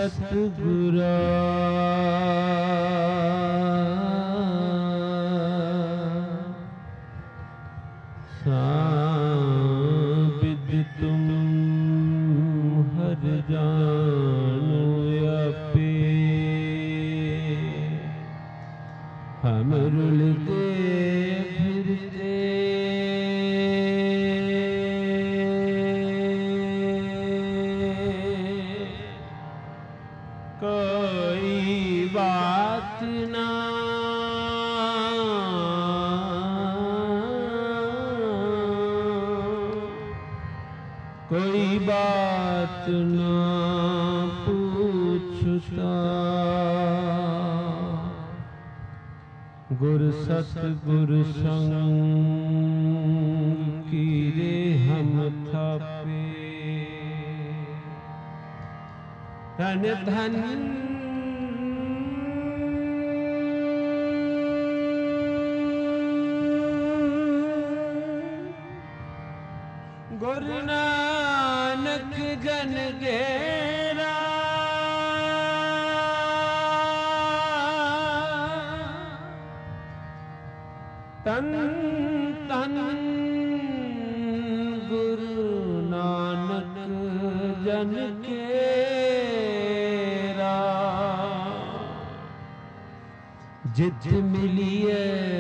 सतगुरा साबिद तुम हर जानो आपे हम रुलते फिरते कोई बात ना कोई बात ना पूछता गुर सतगुर संग की रे हम थापे धन धन गुरु नानक जन गेरा तन तन गुरु नानक जन केरा जित मिलिए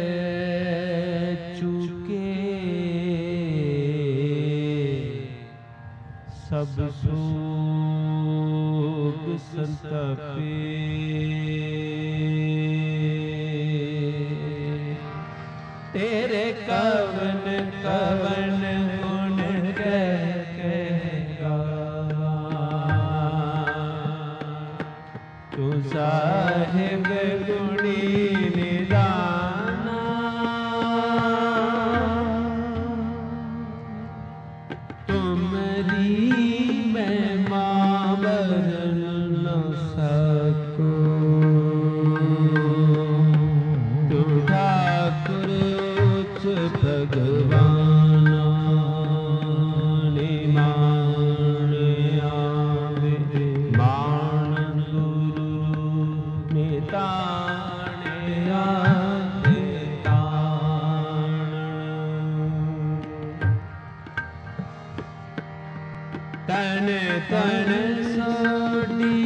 चूके सब सोग संतापे तेरे कवन कवन गुण कहेगा तू साहिब गुणी निदाना तुमरी महिमा बरन न सको तू ठाकुर उच्च भगवान निमान आवे मान गुरु नितान आवे तान तन तन सोडी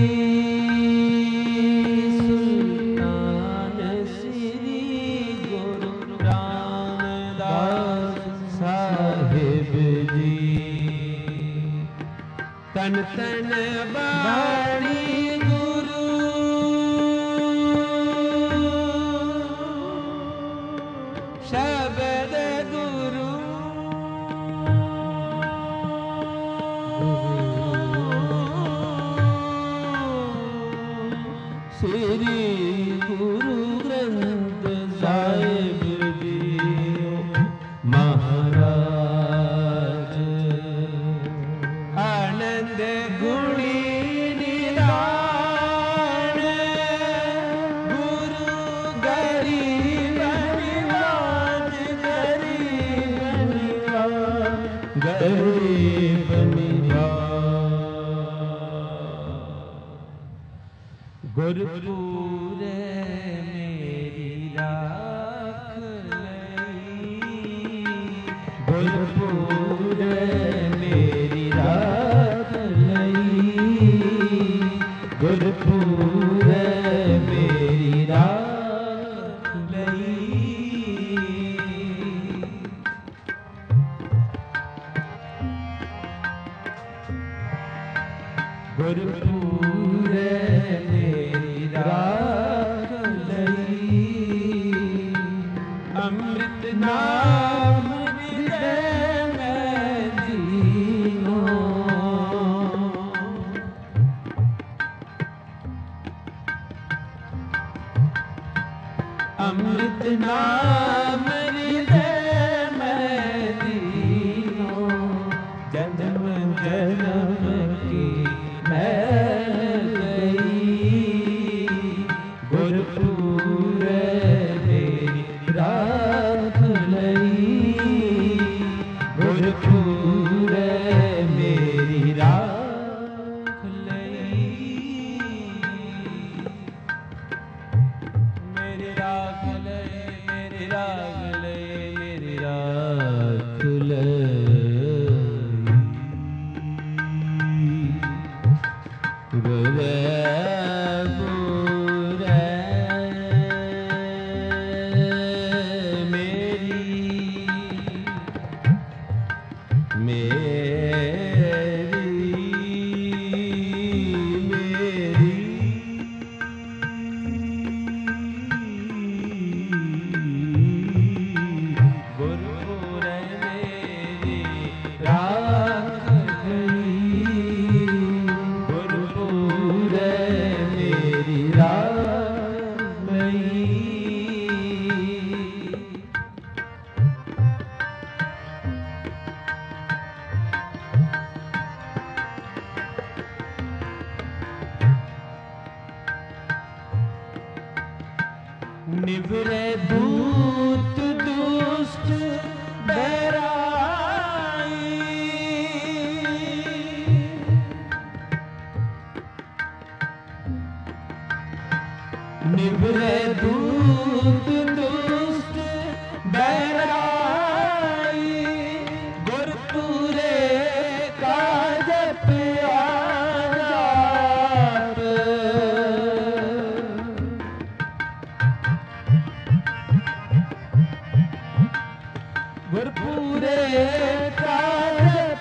सुल्तान श्री गुरु रामदास साहिब जी तन तन बाणी गुरु शब्द गुरु श्री गुरु ग्रंथ साहिब जी महाराज आनंद गुणी निदान गुरु गरीब निवाज गरीब निवाज गरीब गुरपुरे मेरी राख लई गुरपुरे मेरी राख लई गुरपुरे मेरी राख लई गुरपुरे राख लई अमृत नाम हृदय में जीनो अमृत नाम हृदय में जीनो जन्म जन्म की मैल गई गुरपुरे मेरी राख लई गुरपुरे मेरी राख लई निवरे दूत दुष्ट बैराई, निवरे दूत दुष्ट बैराई, गुरपुरे का जप आजाप, गुरपुरे का जप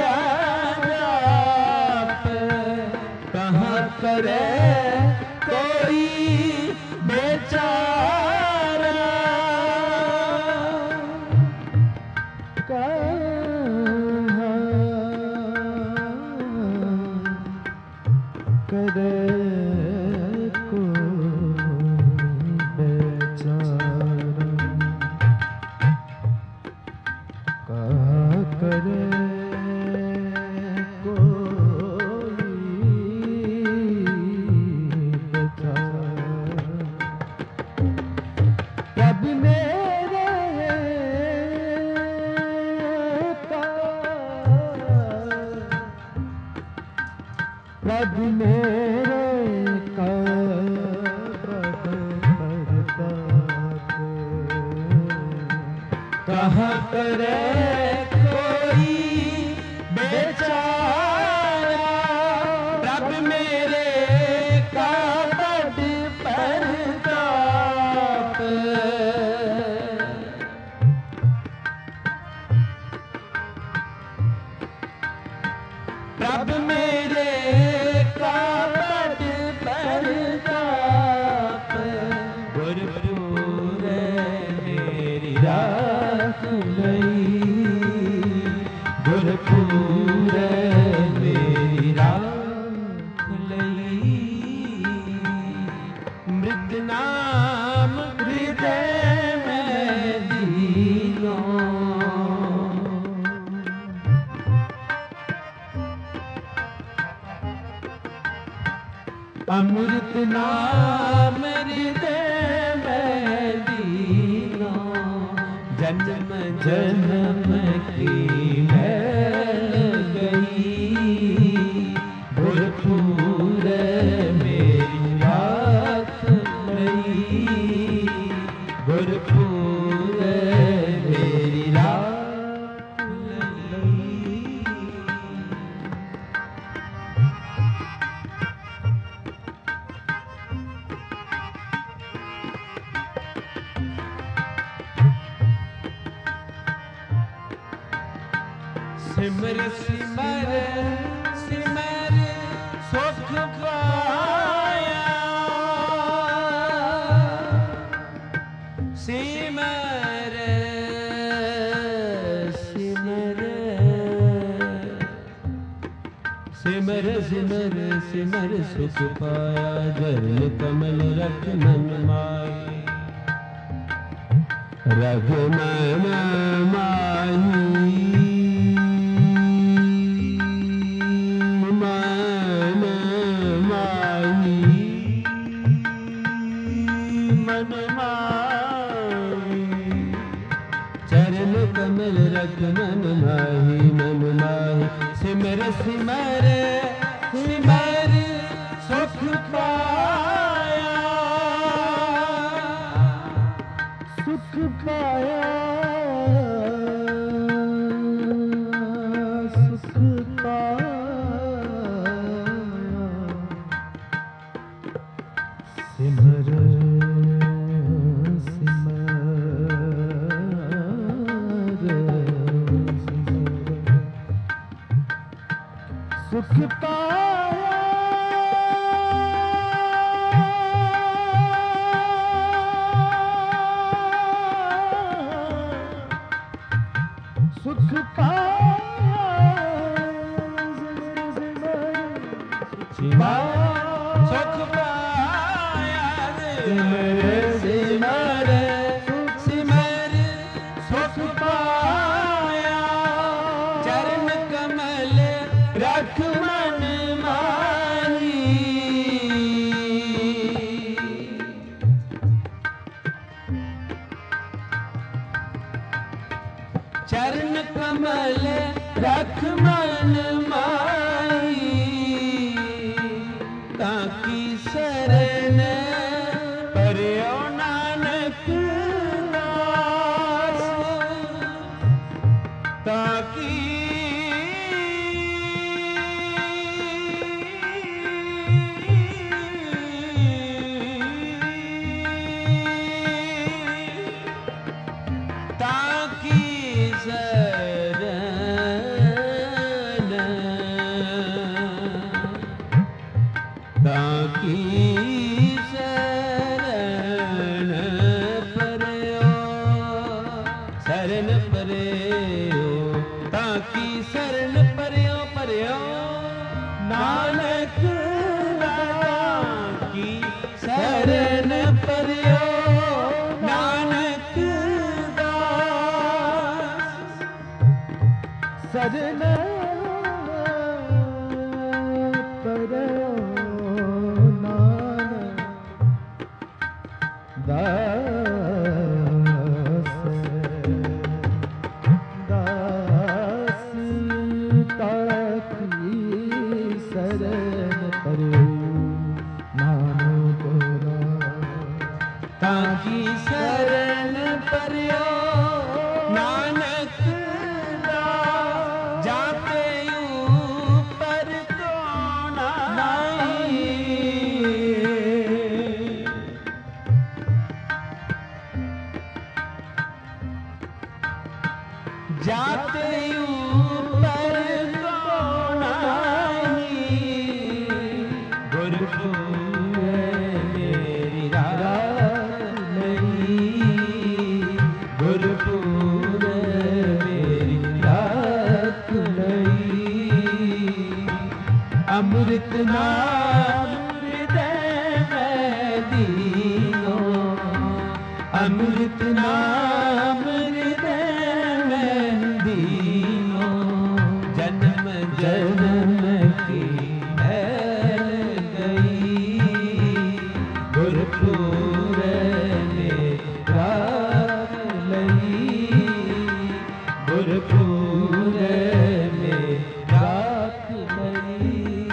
आजाप, कहाँ करे कोई बेचारा, कहाँ करे कोई बेचारा, कहाँ करे प्रभु मेरे का कहाँ करे कोई बेचारा, प्रभु मेरे का बड़ परताप, प्रभु मेरे का बड़ परताप, गुरपुरे मेरी राख लई, गुरपुरे मेरी राख लई, मृत नाम हृदय में दीनो, अमृत नाम हृदय में दीनो, जन्म जन्म की मैल गई, गुरपुरे मेरी राख लई, गुरपुरे मेरी राख लई। सिमर सिमर सिमर सुख पाया, सिमर सिमर सिमर सिमर सिमर सुख पाया, जल कमल रख मन माही, रघ मन माही, चरण कमल रख मन माही, मन माही, सिमर सिमर सिमर सुख पाया, सुख पाया, सुख पाया, सिमर सुख पाया, सुख पाया, सुख पाया, सिमर सिमर सुख पाया, चरण कमल रख मन माही, चरण कमल रख मन माई ताकि शरण पर्यो नानक दास ताकि अमृत नाम हृदय में दीनो, अमृत नाम हृदय में दीनो, जन्म जन्म की मैल गई, गुरपुर ने राख लई, गुरपुर में राख लई।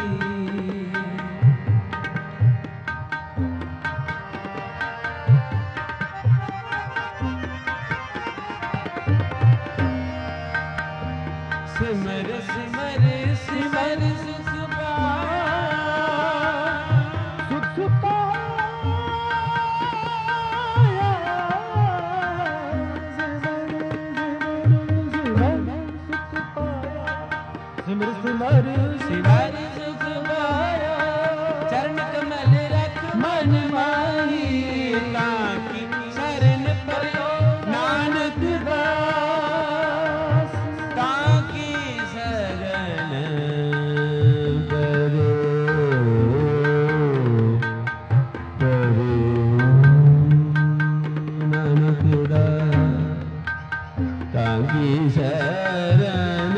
सिमर सिमर सिमर सुख सिमर सिमर सिमर सुख पाया, चरण कमल रख मन माही, ताकि शरण पर्यो नानक दास, ताकि शरण पर्यो नानक दास, ताकि शरण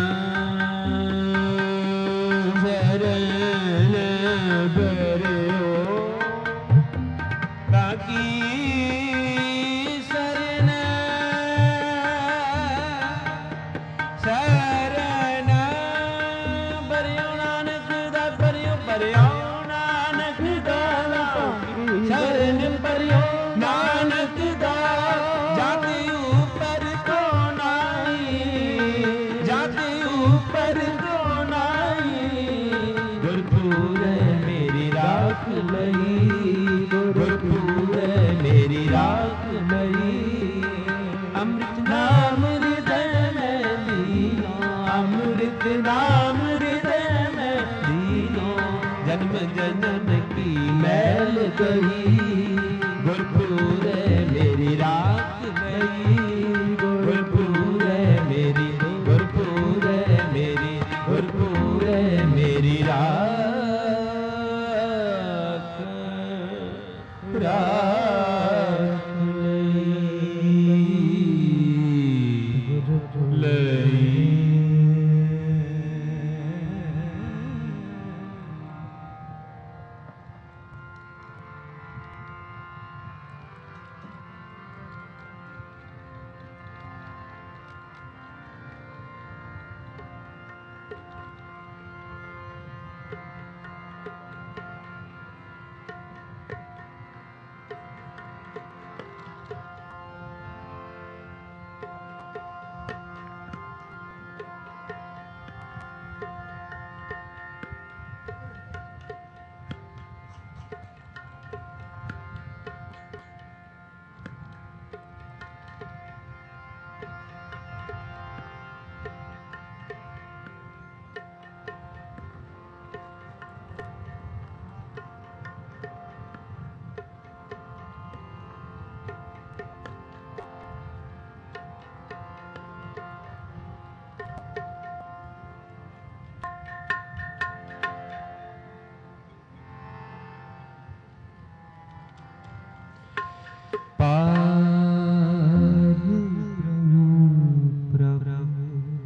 अमृत नाम हृदय में दीनो, अमृत नाम हृदय में दीनो, जन्म जन्म की मैल गई, गुरपुर मेरी राख गई, गुरपुर मेरी, गुरपुर मेरी, गुरपुर मेरी राख पार प्रभु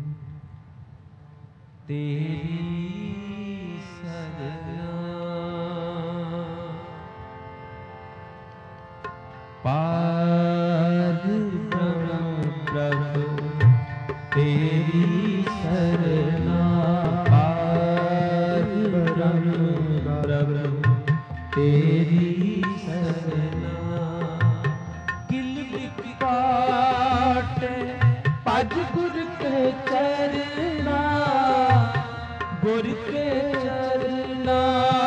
तेरी सरना, पार प्रभु तेरी सरना, पार प्रभु तेरी सरना। किल काटे पज गुर के चरना, गुर के चरना।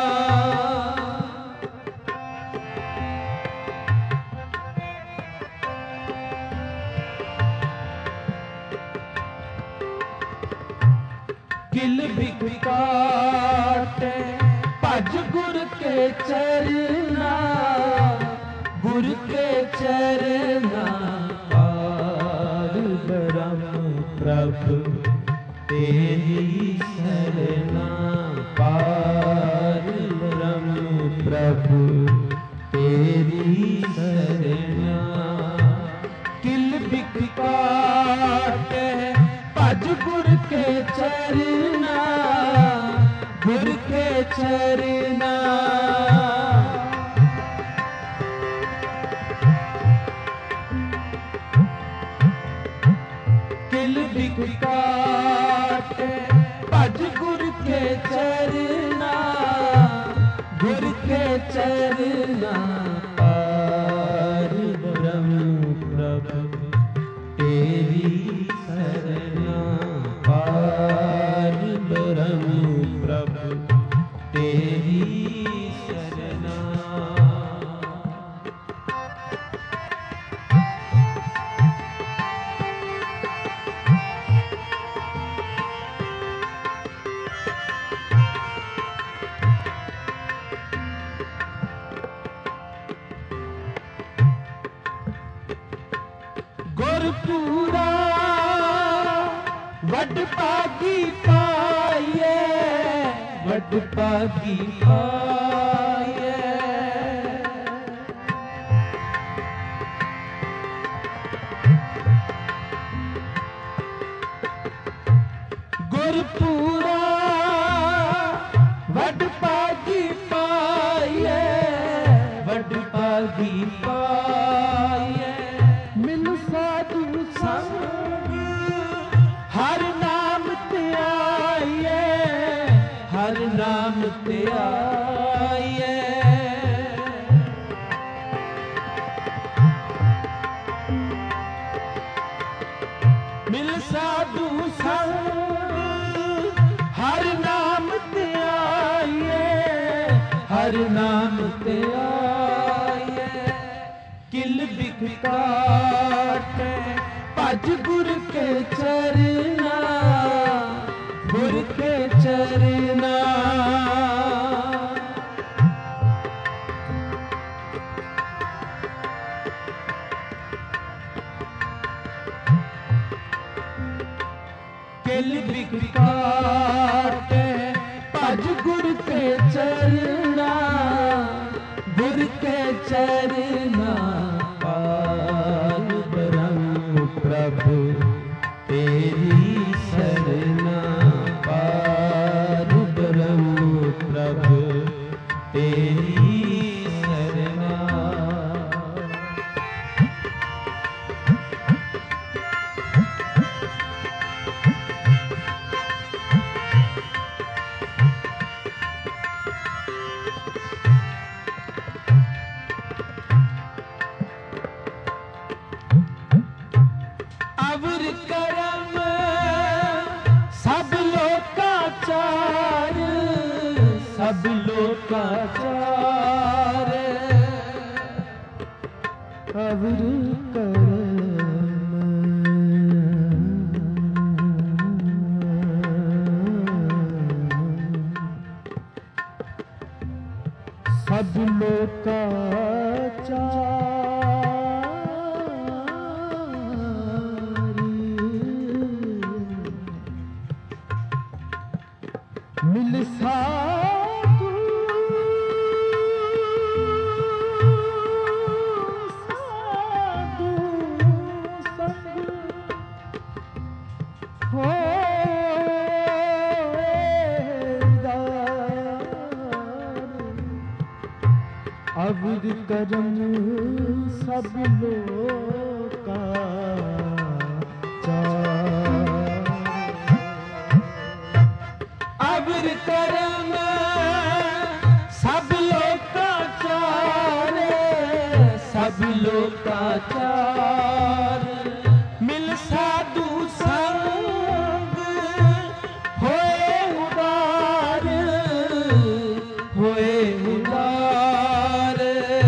किल बिक काटे पज गुर के चरना, गुर के चरना। पार ब्रह्म प्रभु तेरी सरना, पार ब्रह्म प्रभु तेरी सरना। किल बिक काटे पज गुर के चरना, गुर के चरना। किल बिक काटे पज गुर के चरना, गुर के चरना। पार ब्रह्म प्रभु तेरी सरना, पार ब्रह्म प्रभु तेरी सरना। गुरपुरा वड पागी पाए, वड पागी पाए। गुरपुरा वड पागी पाए, वड पागी पाए। मिल साधु संग हर नाम ते आए, हर नाम ते आए। मिल साधु संग हर नाम ते आए, हर नाम ते आए। किल बिक काटे पज गुर के चरना, गुर के चरना। किल बिक काटे पज गुर के चरना, गुर के चरना। पार ब्रह्म प्रभु तेरी सरना, पार ब्रह्म प्रभु तेरी सरना। अवर करम सब लोकाचार, सब लोकाचार। अवर करम सब लोकाचार। मिल साधु अविर करम सब लोका चार। अविर करम सब लोका चार, सब लोका चार। मिल साधु संग होए उदार, होए उदार।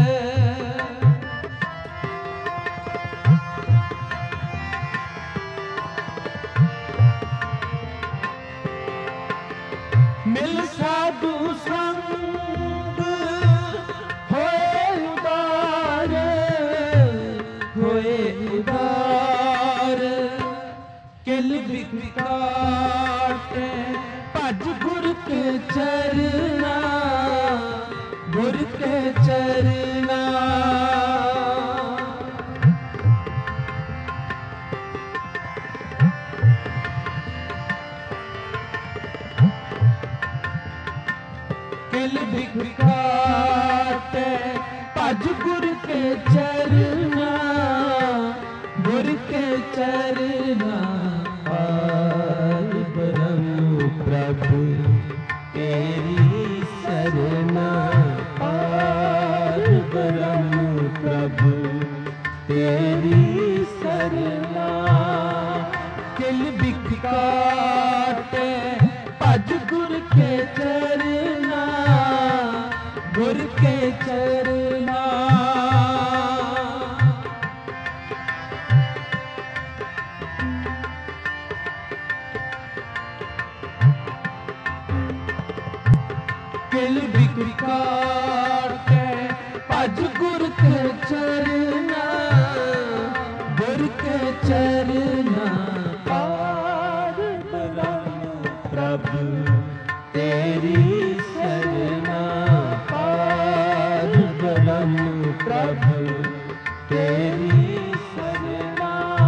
मिल साधु संग होए उदार, होए उदार। किल विकाटे भज गुर के चरना, गुर के चरना। किल विकाटे भज गुर के चरना, गुर के चरना। पार ब्रह्म प्रभु तेरी सरना, पार ब्रह्म प्रभु तेरी सरना। किल विकाटे भज गुर के चरना, गुर के चरना। किल विकाटे भज गुर के चरना, गुर के चरना। पार ब्रह्म प्रभु तेरी सरना, पार ब्रह्म प्रभु तेरी सरना।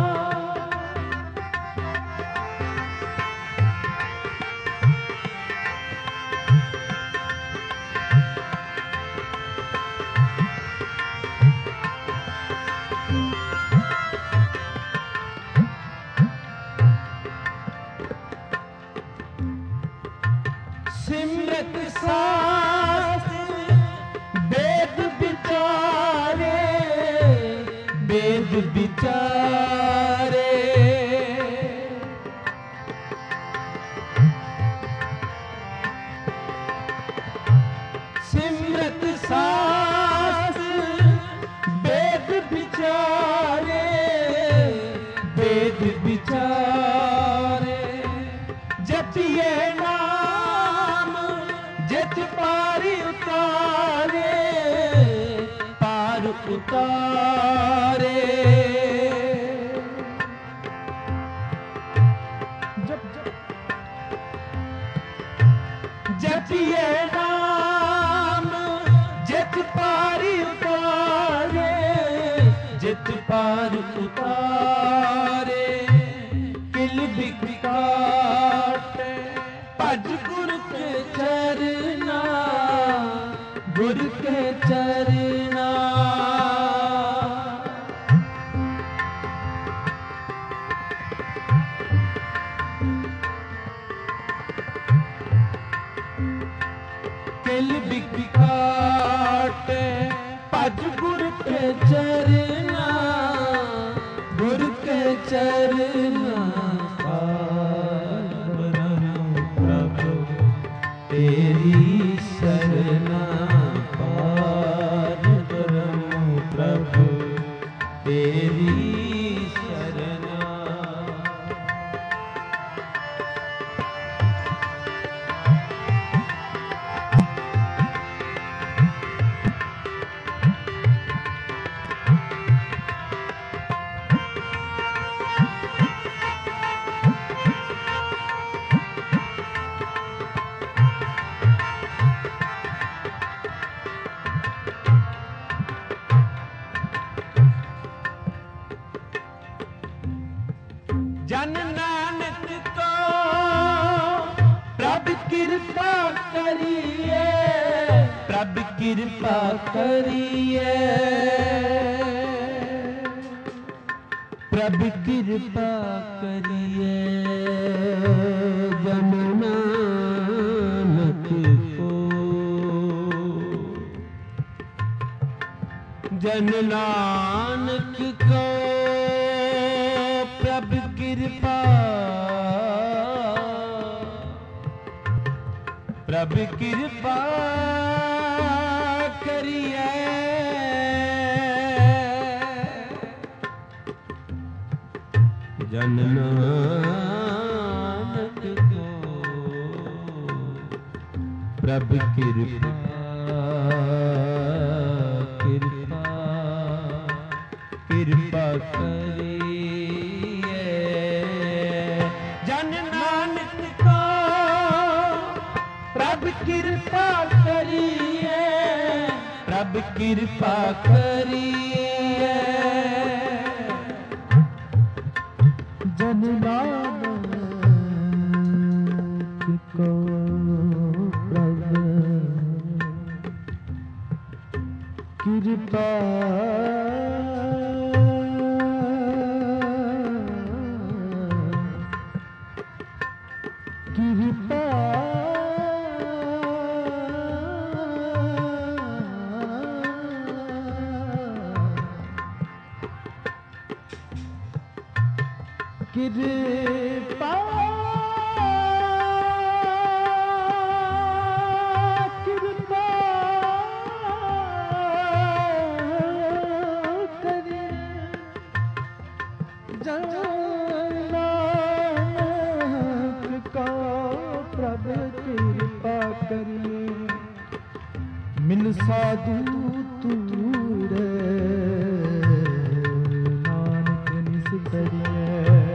सिमरत शास्त्र वेद विचारे, वेद विचारे। सिमरत शास्त्र वेद विचारे, वेद विचारे। जपिए नाम जित पारी उतारे, पार उतारे। जपिए नाम जित पारी उतारे, जित पार उतारे। किल विकाटे भज गुर के चरना, गुर के चरना। किल विकाटे भज गुर के चरना, गुर के चरना। पार ब्रह्म प्रभु तेरी सरना, पार ब्रह्म प्रभु तेरी सरना। जन नानक को प्रभ कृपा करिए, प्रभ कृपा करिए, प्रभु कृपा करिए, जन नानक को, जन नानक को प्रभु कृपा, प्रभु कृपा करिए, जन नानक को प्रभु कृपा, कृपा कृपा करिए, जन नानक को प्रभु कृपा करिए, प्रभु कृपा करिए, जन नानक को प्रभु कृपा कृपा कृपा कृपा करिए, जन नानक को प्रभु कृपा करिए, मिल साधु तूर नानक निस करिए,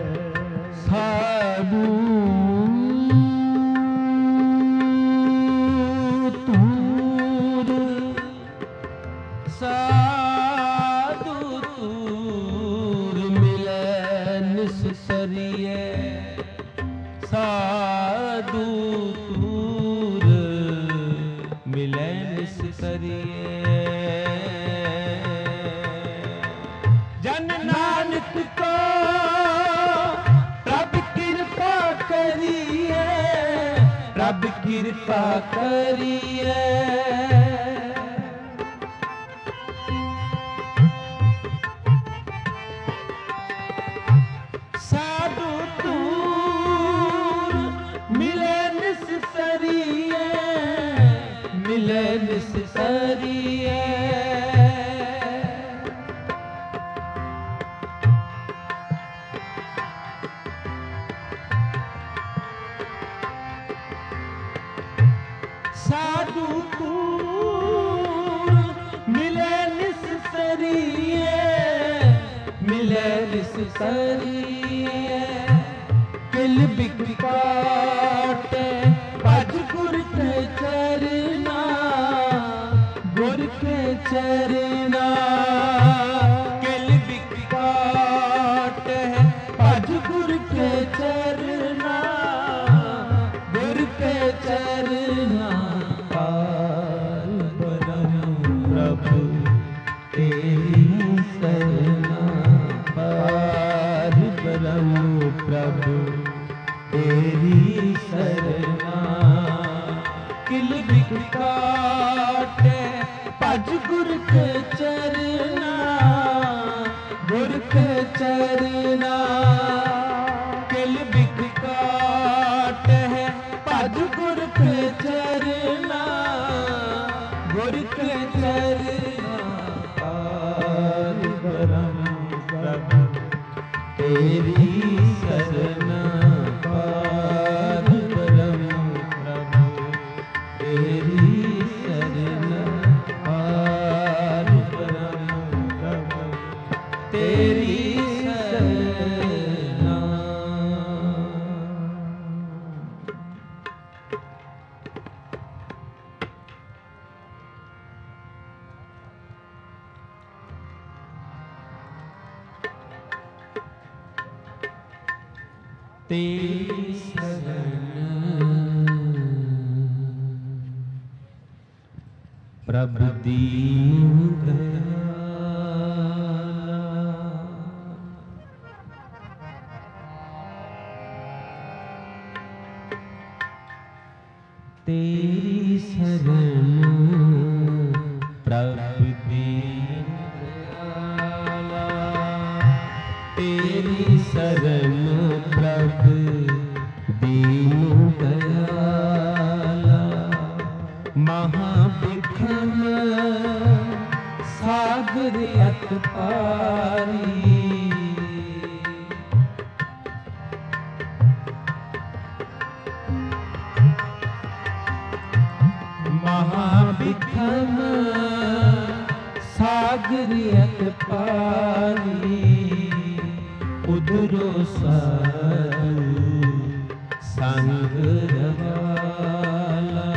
साधु तूर, साधु तूर मिले निस्सरिये, साधु तूर मिले निस्सरिये, जन नानक को प्रभु कृपा करिए, प्रभु कृपा करिए, साधु तूर मिले निस्सरिये, मिले निस्सरिये, साधु तूर मिले निस्सरिये, मिले निस्सरिये, किल बिक काटे भज गुर के चरना, गुर के चरना, किल बिक काटे भज गुर के चरना, गुर के चरना, पार परम प्रभु तेरी शरणा, पार परम प्रभु तेरी शरणा, किल बिक काटे भज गुर के चरना, गुर के चरना, किल बिक काटे भज गुर के चरना, गुर के चरना, पार परम प्रभु तेरी शरणा, पार परम प्रभु तेरी शरणा, पार परम प्रभु तेरी शरणा। तेरी शरण प्रभ दीन दयाला। तेरी शरण प्रभ दीन दयाला, तेरी शरण प्रभ दीन दयाला। महाबिखम सागर अत पारी, महाबिखम सागर अत पारी। उधरो साधु संग रवाला,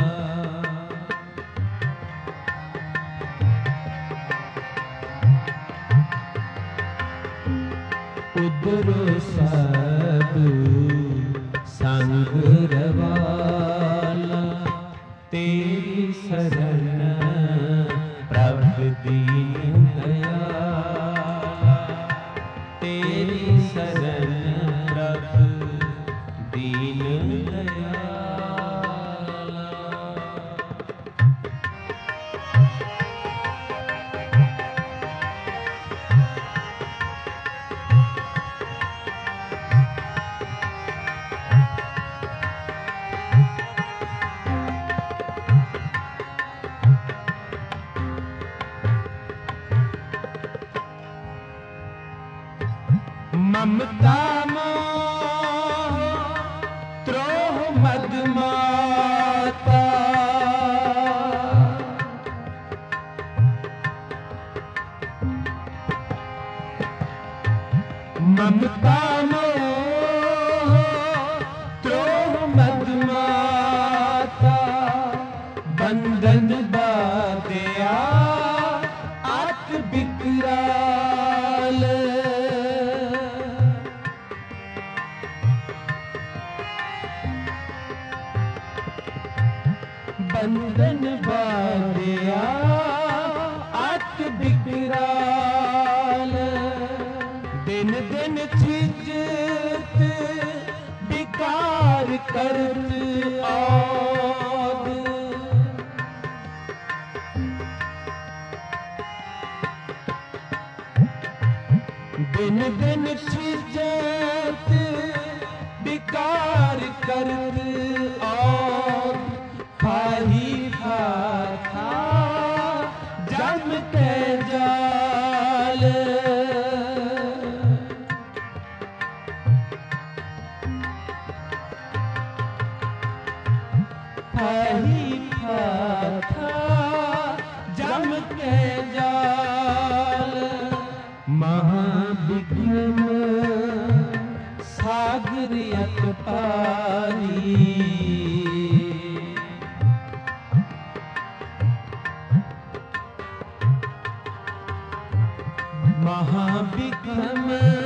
उधरो साधु संग रवाला। तेरी शरण प्रभ दीन दयाला, तेरी शरण प्रभ दीन दयाला। ममता मोह द्रोह मद माता, ममता मोह द्रोह मद माता। बंधन बांधिया आत बिकराल, बंधन बांधिया आत बिकराल। दिन दिन छिजत विकार करत औद, दिन दिन छिजत विकार करत औद। फाही फाथा जम के जाल, फाही फाथा जम के जाल। महाबिखम सागर अत पारी, महाबिखम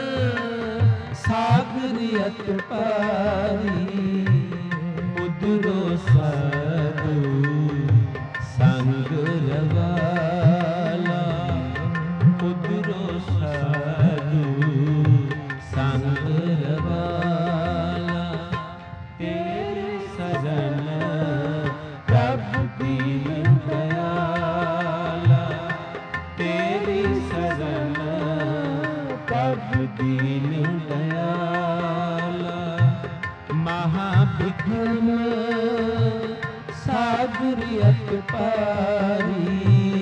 सागर अत पारी। उधरो साधु संग रवाला, उधरो साधु संग रवाला। तेरे शरण प्रभ दीन दयाला, तेरी शरण प्रभ दीन दयाला। महाबिखम सागर अत पारी,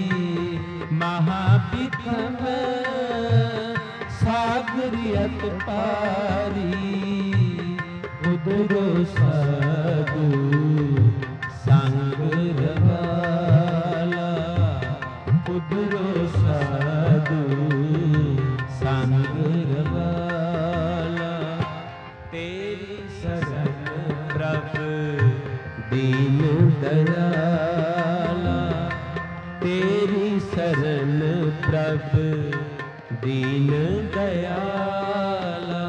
महाबिखम सागर अत पारी। उधरो साधु संग रवाला, उधरो साधु संग रवाला। तेरी शरण प्रभ दीन दयाला, तेरी शरण प्रभ दीन दयाला।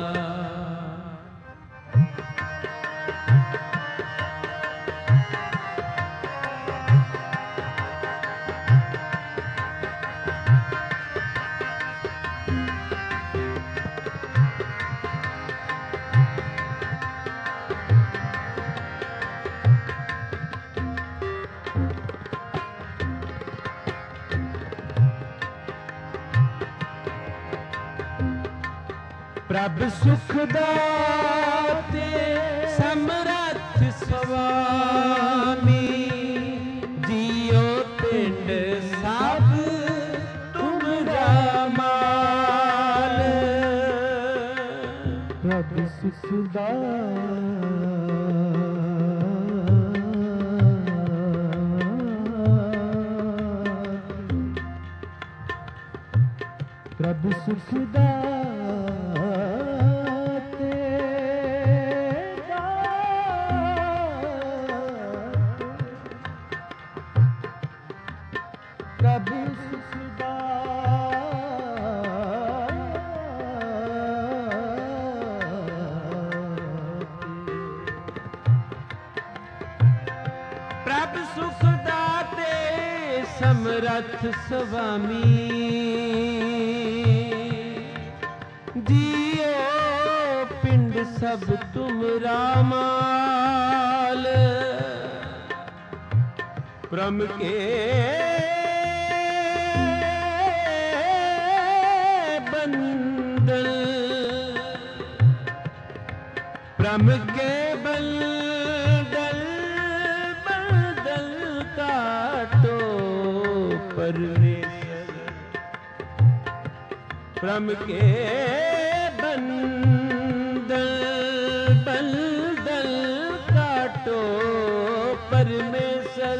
प्रभ सुख दाते समरथ स्वामी जियो पिंड सब तुमरा माल। प्रभ सुख प्रभ सुख दाते प्रभ सुख प्रभ सुख दाते समरथ स्वामी जियो पिंड सब तुमरा माल। ब्रह्म के बंदन ब्रह्म के बंदन बंदन काटो परमेश्वर। ब्रह्म के बंदन बंदन काटो परमेश्वर।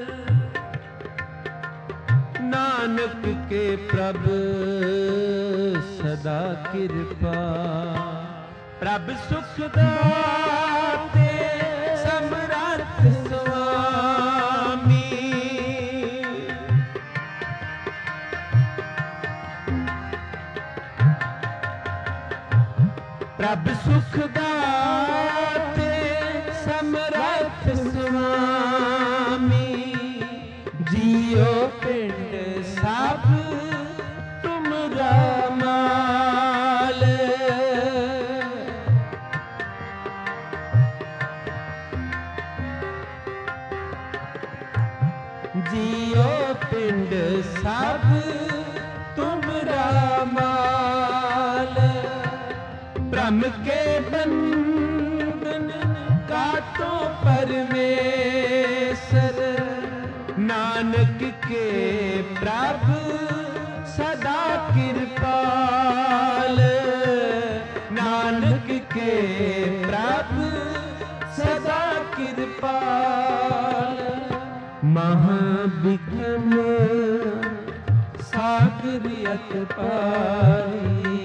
नानक के प्रभु सदा कृपा प्रभ सुख दाते समरथ स्वामी। प्रभ सुख दाते समरथ स्वामी जियो पिंड सब तुमरा माल। जियो पिंड सब तुमरा माल। ब्रह्म के बंधन काटो परमेश्वर। नानक के प्रभु सदा कृपाल। नानक के प्रभु सदा कृपाल। महाविक्रम सागरियत पारी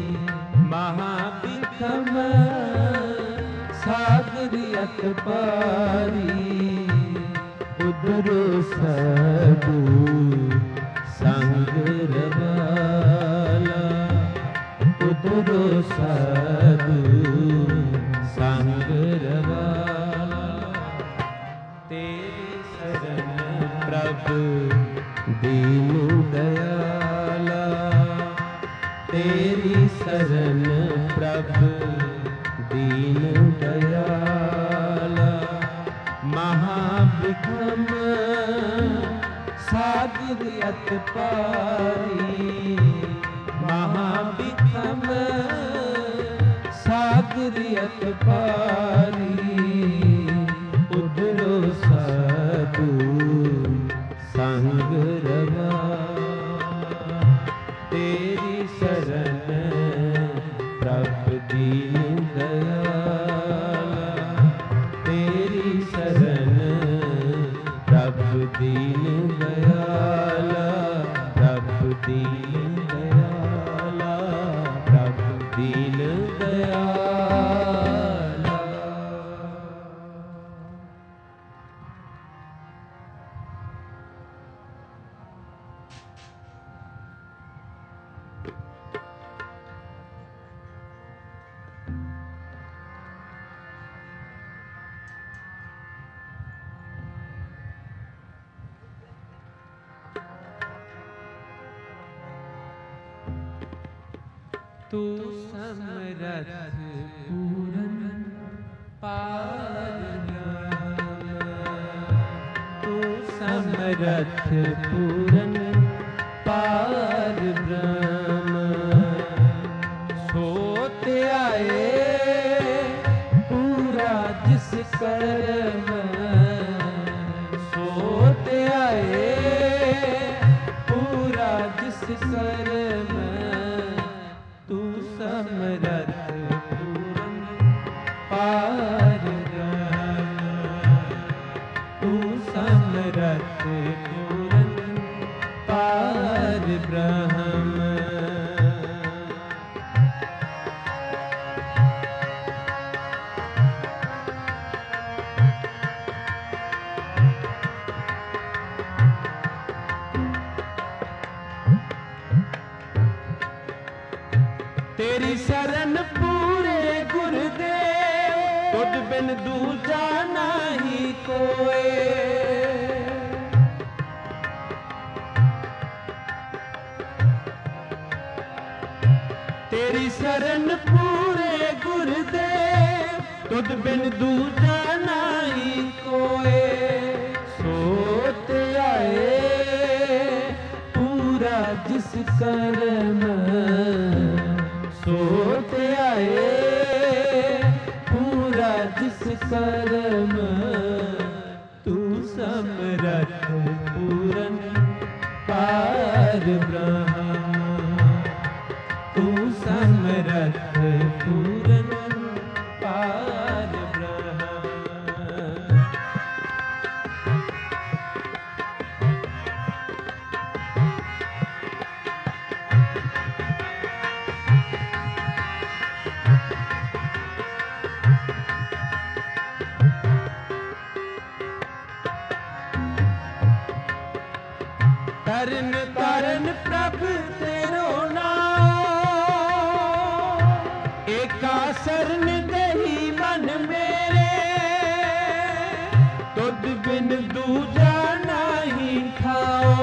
महाविक्रम सागरियत पारी। उदरो साधु संग रवाला उदरो साधु संग रवाला। तेरी शरण प्रभु दीन दयाला। तेरी शरण प्रभु दीन दयाला। महाविक्रम सागरियत पारी महाविक्रम सागरियत पारी। उधरो साधु संग रवा। तेरी शरण प्रभु दीन दयाला। तेरी शरण प्रभु दीन दयाला। प्रभु दीन दयाला। प्रभु दीन दयाला। तू समरथ पूरन पार तू समरथ पूरन पार ब्रह्म सो कर्म सोत आए पूरा जिस कर्म तू समरथ पूरन पार ब्रह्म तू समरथ पूरन पार ब्रह्म। तेरी शरण पूरे गुरुदेव तुझ बिन दूजा नहीं कोई। तेरी शरण पूरे गुरुदेव तुझ बिन दूजा नहीं कोई। सोत आए पूरा जिस कर्म सोत आए पूरा जिस कर्म तू समरथ पूरन पार ब्रह्म तू समरथ पूरन पार ब्रह्म। तरन तरन प्रभु तेरो नाम एका शरण दही मन मेरे तुझ बिन दूजा नहीं खाओ।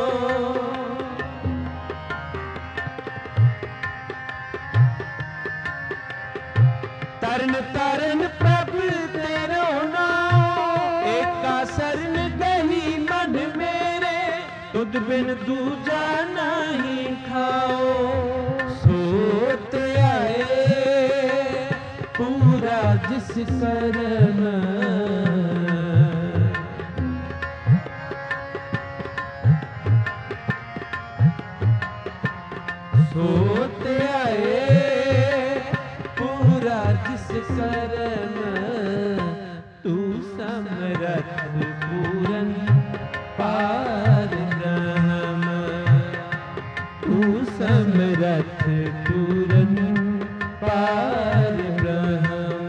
तरन तरन प्रभु तेरो नाम एका शरण दही मन मेरे तुझ बिन दूजा नहीं खाओ। सोत आए पूरा जिस कर्म सोत आए पूरा जिस कर्म तू समरथ पूरन पार ब्रह्म तू समरथ पूरन पार ब्रह्म।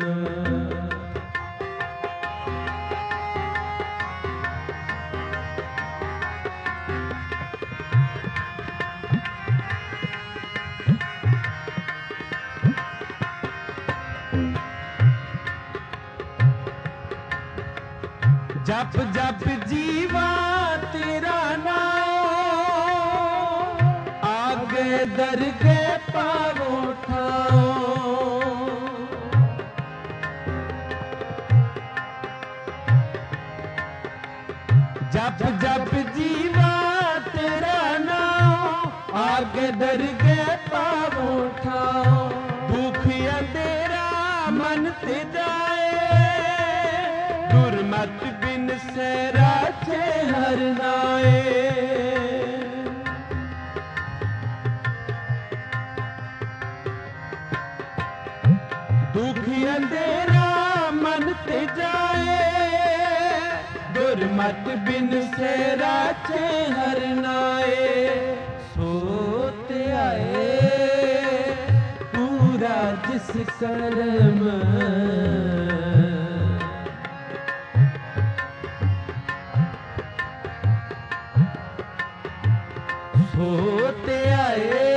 जप जप जीवा तेरा नाम आगे दरगे पारो ठाओ। जप जप जीवा तेरा नाम आगे दरगे पारो ठाओ। दुख अंधेरा मन ते जाए दुर्मत बिन से राखे हर नाए। दुखी अंधेरा मन ते जाए दुर्मत बिन से राखे हर नाए। सोत आए पूरा जिस कर्म सोत आए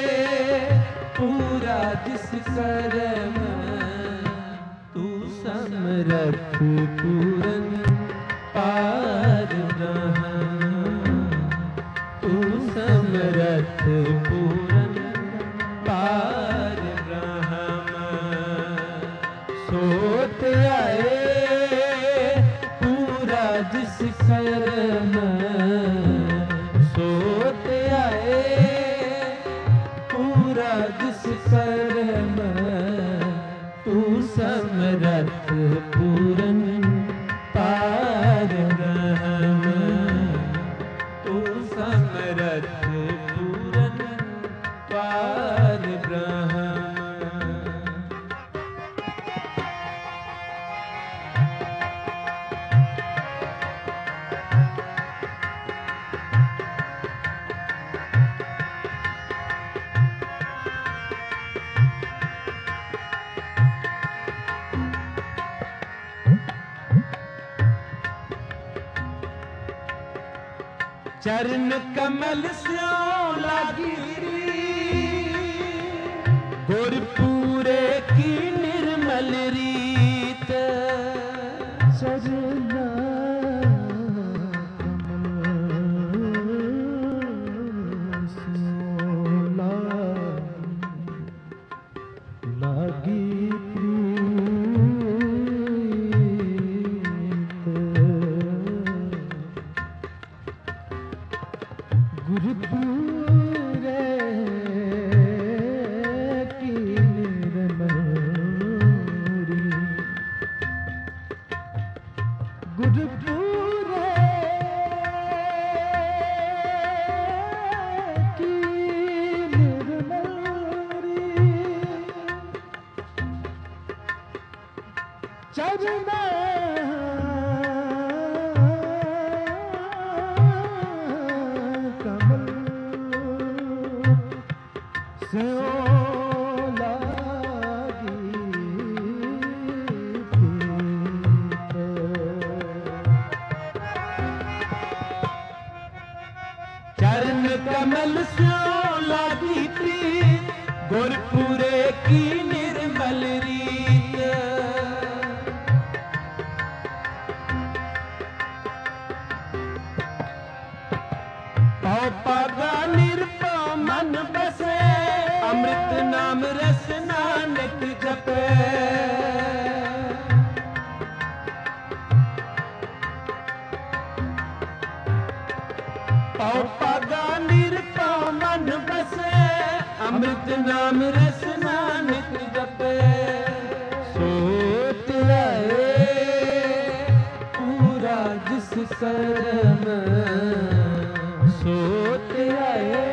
पूरा जिस कर्म तू समरथ पूरन पार ब्रह्म तू समरथ पूरन पार ब्रह्म। सोत आए पूरा जिस कर्म सोत आए पूरा जिस कर्म तू समरथ पूरन चरण कमल स्यों लागी गुरपुरे की निर्मल रीत चरना कमल स्यों लागी गुरपुरे की निर्मल गुरपुरे की निर्मल चरना चरण कमल स्यों लागी प्रीत गुरपुरे की निर्मल रीत पौ पागा निरपौ मन बसे अमृत नाम रस नानक जपे पौ पागा निरपौ मन बसे अमृत नाम रस नानक जपे सोत आए पूरा जिस शरण सोत आए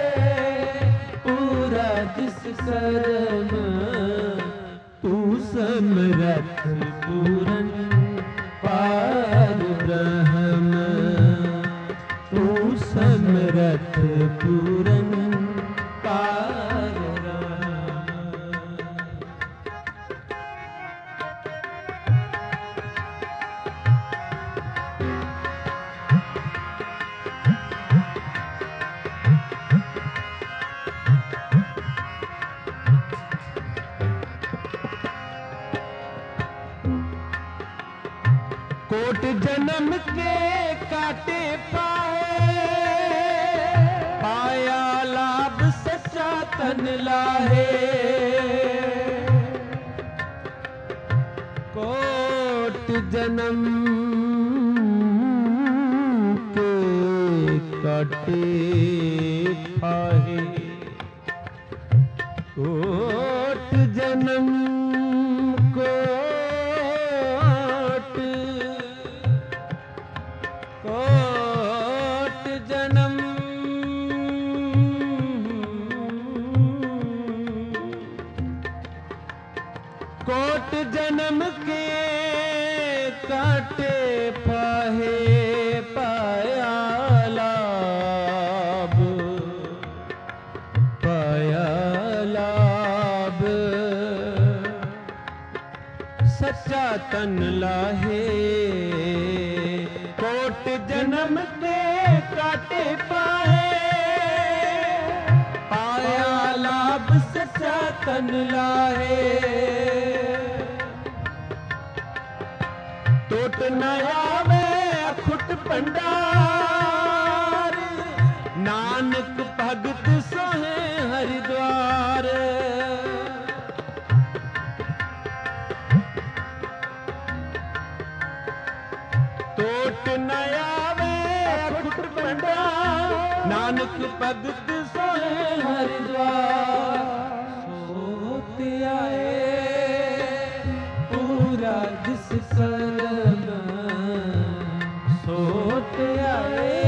पूरा जिस शरण तू समरथ पूरन पार ब्रह्म तू समरथ पूरन पार कोट जन्म के काटे पाए पाया लाभ सच्चा तन लाहे कोट जन्म के काटे पाए कोट जन्म कोट जन्म कोट जन्म के काटे फाहे पाया लाभ सच्चा तन लाहे कोट जन्म के काटे पाए पाया लाभ सच्चा तन लाहे टोट न आवे अखुट भंडार नानक भगत सोहे हरिद्वार टोट न आवे अखुट भंडार नानक भगत सोहे हरिद्वार सोत आए पूरा जिस शरण सोत आए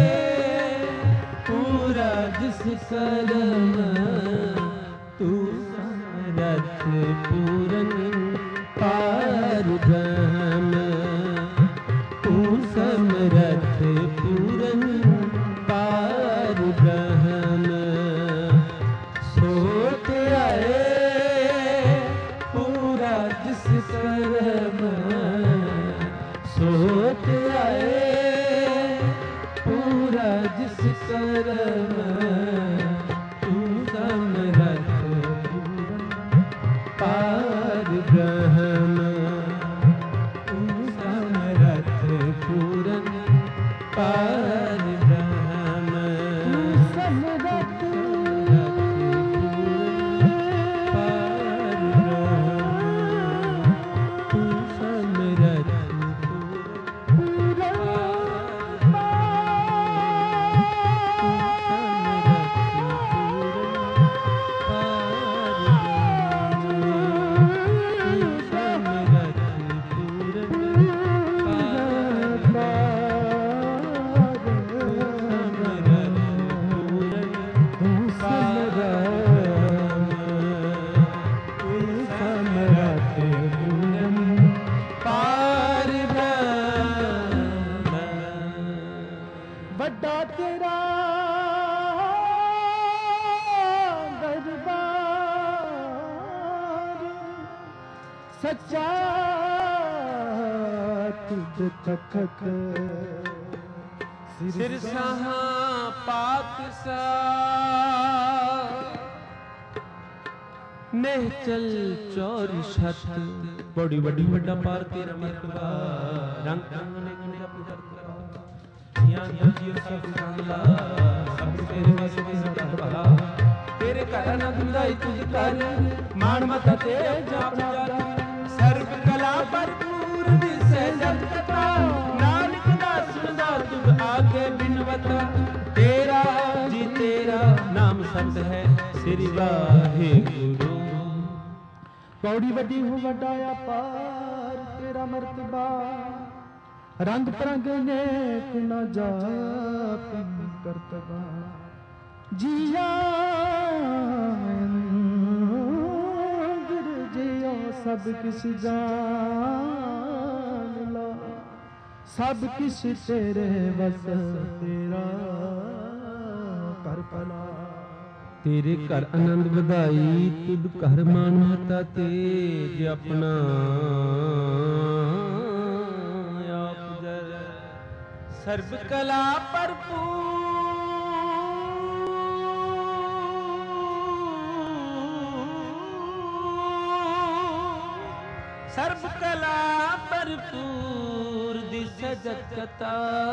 पूरा जिस शरण तू समरथ पूरन पार ब्रह्म तू समरथ पूरन पार ब्रह्म सोत आए पूरा जिस शरण सोत आए पूरा जिस धर्म तू समरथ पार ब्रह्म तू समरथ पूरन पार ब्रह्म समरथ ਵੱਡਾ ਤੇਰਾ ਦਰਬਾਰ ਸੱਚਾ ਤੁਧ ਤਖਤ ਸਿਰ ਸਾਹਾਂ ਪਾਤਸ਼ਾਹ ਨਿਹਚਲ ਚੌਰੀ ਛੱਤ ਬੜੀ ਵੱਡੀ ਵੱਡਾ ਪਾਰ ਤੇਰਾ ਮਰਤਬਾ ਰੰਗ ਰੰਗ ਨੇ ਗੁਣੇ ਪੂਜਾ ਯਾਂ ਜੀ ਸਭ ਸੰਗਲਾ ਸਭ ਤੇਰੇ ਵਾਸਤੇ ਸਦਾ ਭਲਾ ਤੇਰੇ ਘਰ ਆਨੰਦ ਦਾਈ ਤੁਝ ਕਰ ਮਾਣ ਮਤਾ ਤੇ ਜਾਪ ਜਾ ਸਰਬ ਕਲਾ ਭਰਪੂਰ ਦਿਸੈ ਜਗ ਕਥਾ ਨਾਨਕ ਦਾ ਸੁਣਦਾ ਤੁਧ ਆਗੇ ਬਿਨਵਤਾ ਤੇਰਾ ਜੀ ਤੇਰਾ ਨਾਮ ਸਤ ਹੈ ਸ੍ਰੀ ਵਾਹਿਗੁਰੂ ਪੌੜੀ ਵੱਡੀ ਹੋ ਵੱਡਾ ਅਪਾਰ ਤੇਰਾ ਮਰਤਬਾ ਰੰਗ ਪਰੰਗ ਨੇ ਨਾ ਜਾਪ ਕਰਤਬਾ ਜੀਆ ਗੁਰ ਜਿਉ ਸਭ ਕਿਛ ਜਾਣ ਲਾ ਸਭ ਕਿਛ ਤੇਰੇ ਵਸ ਤੇਰਾ ਕਰ ਭਲਾ ਤੇਰੇ ਘਰ ਆਨੰਦ ਵਧਾਈ ਤੁਧ ਘਰ ਮਾਨ ਮਹਤਾ ਤੇ ਜੇ ਆਪਣਾ ਆਪ ਜਰ ਸਰਬ ਕਲਾ ਭਰਪੂਰ ਸਰਬ ਕਲਾ ਭਰਪੂਰ ਦਿਸ ਜਗਤਾ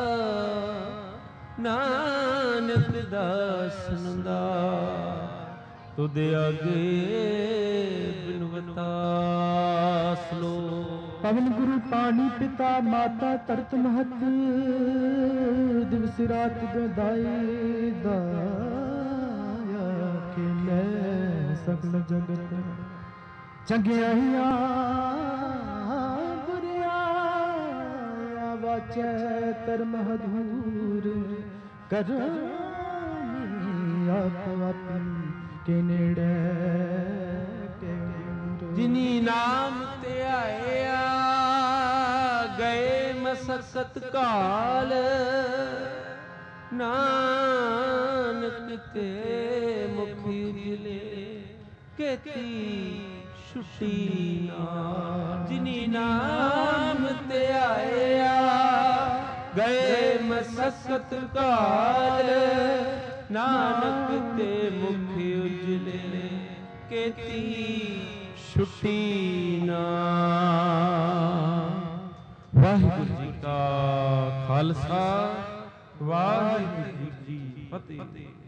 ਨਾਨਕ ਦਾਸਨ ਦਾ ਤੁਧ ਆਗੇ ਬਿਨਵਤਾ ਸਲੋ ਪਵਨ ਗੁਰੂ ਪਾਣੀ ਪਿਤਾ ਮਾਤਾ ਧਰਤ ਮਹਤ ਦਿਵਸ ਰਾਤ ਗਦਾਈ ਦਾਇਆ ਕਿ ਲੈ ਸਗਲ ਜਗਤ ਚੰਗਿਆਈਆਂ ਬੁਰਿਆਈਆਂ ਵਾਚੈ ਧਰਮ ਹਦੂਰ ਕਰਮੀ ਆਪ ਆਪਨ ਕੇ ਨੇੜੇ ਜਿਨੀ ਨਾਮ ਤੇ ਆਇਆ ਗਏ ਮਸਕਤ ਕਾਲ ਨਾਨਕ ਤੇ ਮੁਖੀ ਉਜਲੇ ਕੇਤੀ ਛੁੱਟੀ ਨਾਲ ਜਿਨੀ ਨਾਮ ਤੇ ਆਇਆ ਗਏ ਮਸਕਤ ਕਾਲ ਨਾਨਕ ਤੇ ਮੁਖੀ ਉਜਲੇ ਕੇਤੀ ਛੁੱਟੀ ਨਾ ਵਾਹਿਗੁਰੂ ਜੀ ਕਾ ਖਾਲਸਾ ਵਾਹਿਗੁਰੂ ਜੀ ਕੀ ਫਤਿਹ।